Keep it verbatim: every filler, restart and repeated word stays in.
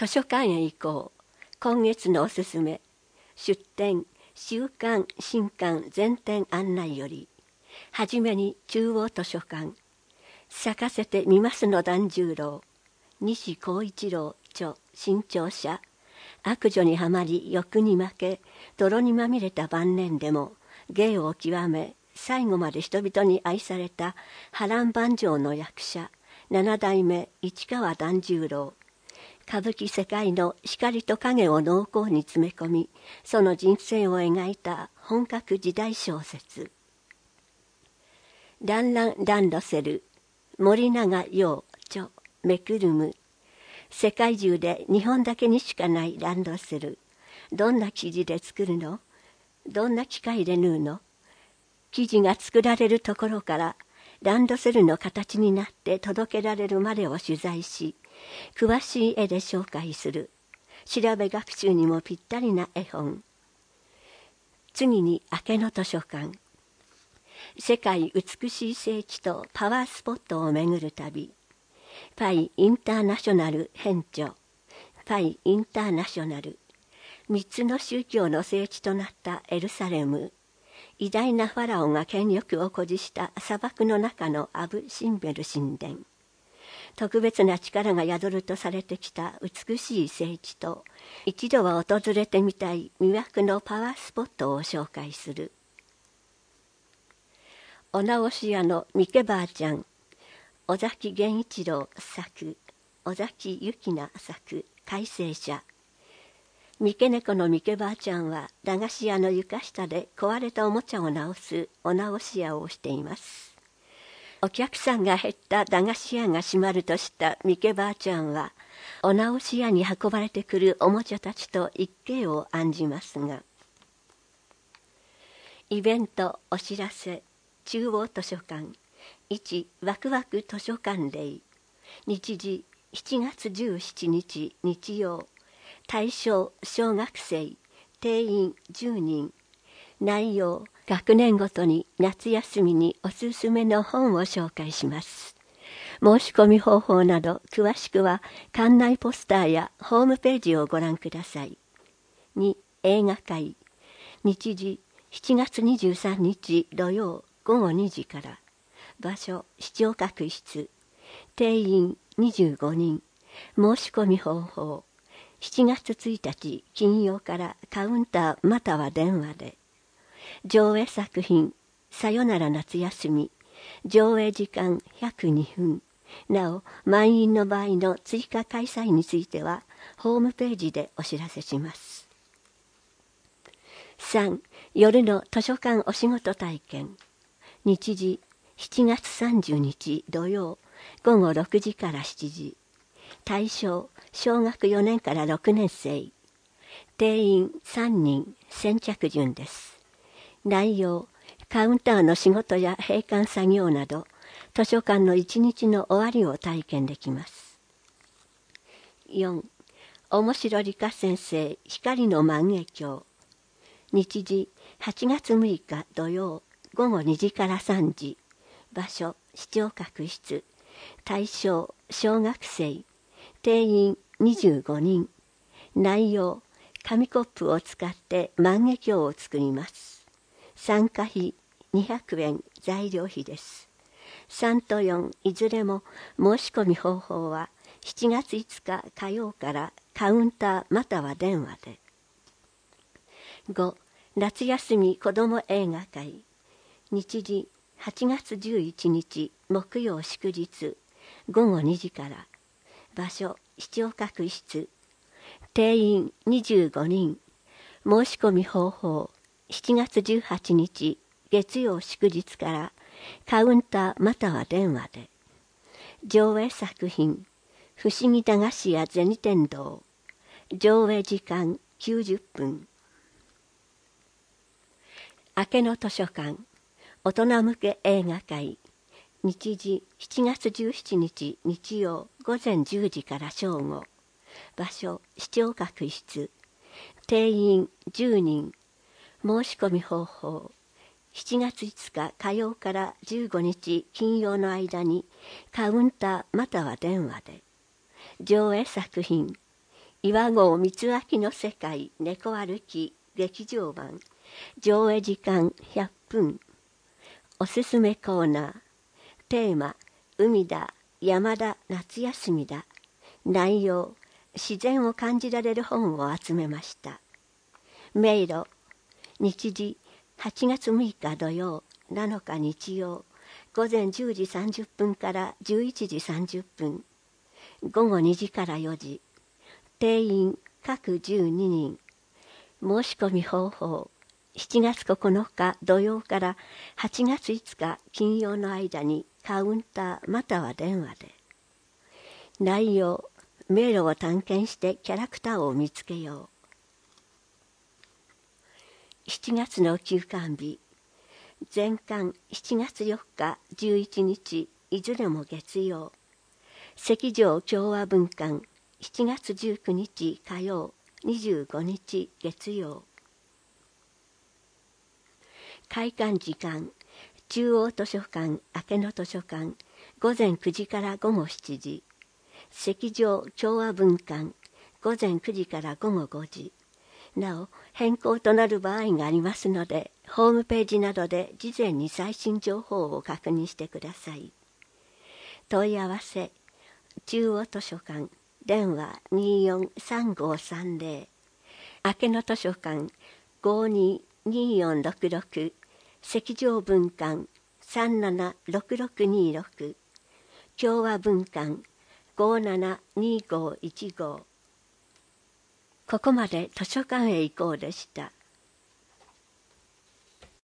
図書館へ行こう。今月のおすすめ。出典週刊新刊全展案内より。はじめに中央図書館。咲かせてみますの團十郎。西光一郎著新潮社。悪女にはまり欲に負け泥にまみれた晩年でも芸を極め最後まで人々に愛された波乱万丈の役者七代目市川團十郎。歌舞伎世界の光と影を濃厚に詰め込みその人生を描いた本格時代小説。ランラン・ランドセル森永洋著めくるむ。世界中で日本だけにしかないランドセル。どんな生地で作るの？どんな機械で縫うの？生地が作られるところからランドセルの形になって届けられるまでを取材し、詳しい絵で紹介する調べ学習にもぴったりな絵本。次に明けの図書館。世界美しい聖地とパワースポットを巡る旅。パイインターナショナル編著。パイインターナショナル。三つの宗教の聖地となったエルサレム。偉大なファラオが権力を誇示した砂漠の中のアブ・シンベル神殿。特別な力が宿るとされてきた美しい聖地と一度は訪れてみたい魅惑のパワースポットを紹介する。お直し屋の三毛ばあちゃん。尾崎源一郎作、尾崎由紀奈作、改正者。三毛猫の三毛ばあちゃんは駄菓子屋の床下で壊れたおもちゃを直すお直し屋をしています。お客さんが減った駄菓子屋が閉まるとした三毛ばあちゃんはお直し屋に運ばれてくるおもちゃたちと一計を案じますが、イベントお知らせ。中央図書館いちワクワク図書館デイ。日時しちがつじゅうしちにち日曜。対象小学生。定員じゅうにん。内容学年ごとに夏休みにおすすめの本を紹介します。申し込み方法など詳しくは館内ポスターやホームページをご覧ください。に映画会。日時しちがつにじゅうさんにち土曜ごごにじから。場所視聴覚室。定員にじゅうごにん。申し込み方法しちがつついたち金曜からカウンターまたは電話で。上映作品さよなら夏休み。上映時間ひゃくにふん。なお満員の場合の追加開催についてはホームページでお知らせします。さん夜の図書館お仕事体験。日時しちがつさんじゅうにち土曜ごごろくじからしちじ。対象小学よねんからろくねん生。定員さんにん。先着順です。内容カウンターの仕事や閉館作業など図書館の一日の終わりを体験できます。よん面白理科先生光の万華鏡。日時はちがつむいか土曜ごごにじからさんじ。場所視聴覚室。対象小学生。定員にじゅうごにん。内容紙コップを使って万華鏡を作ります。参加費にひゃくえん材料費です。さんとよんいずれも申し込み方法はしちがついつか火曜からカウンターまたは電話で。ご夏休み子ども映画会。日時はちがつじゅういちにち木曜祝日ごごにじから。場所視聴覚室。定員にじゅうごにん。申し込み方法しちがつじゅうはちにち月曜祝日からカウンターまたは電話で。上映作品不思議駄菓子屋銭天堂。上映時間きゅうじゅっぷん。明けの図書館大人向け映画会。日時しちがつじゅうしちにち日曜ごぜんじゅうじから正午。場所視聴覚室。定員じゅうにん。申し込み方法しちがついつか火曜からじゅうごにち金曜の間にカウンターまたは電話で。上映作品岩合光明の世界猫歩き劇場版上映時間ひゃっぷん。おすすめコーナー。テーマ海だ、山だ、夏休みだ。内容自然を感じられる本を集めました。迷路日時はちがつむいか土曜、なのか日曜、午前じゅうじさんじゅっぷんからじゅういちじさんじゅっぷん、午後にじからよじ、定員各じゅうににん。申し込み方法、しちがつここのか土曜からはちがついつか金曜の間にカウンターまたは電話で。内容、迷路を探検してキャラクターを見つけよう。しちがつの休館日、前巻しちがつよっか、じゅういちにち、いずれも月曜。関城共和文館、しちがつじゅうくにち火曜、にじゅうごにち月曜。開館時間、中央図書館、明けの図書館、午前くじから午後しちじ。関城共和文館、午前くじから午後ごじ。なお、変更となる場合がありますので、ホームページなどで事前に最新情報を確認してください。問い合わせ、中央図書館、電話にーよんさんごさんぜろ、明けの図書館ごにーにーよんろくろく、関城文館さんななろくろくにーろく、共和文館ごななにーごいちご。ここまで図書館へ行こうでした。